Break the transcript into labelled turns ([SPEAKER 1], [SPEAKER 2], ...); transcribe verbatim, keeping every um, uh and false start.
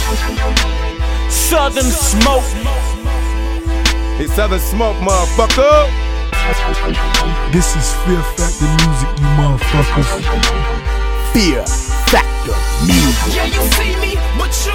[SPEAKER 1] Southern Smoke.
[SPEAKER 2] It's Southern Smoke, motherfucker.
[SPEAKER 3] This is Fear Factor music, you motherfuckers.
[SPEAKER 2] Fear Factor music.
[SPEAKER 1] Yeah, you see me, but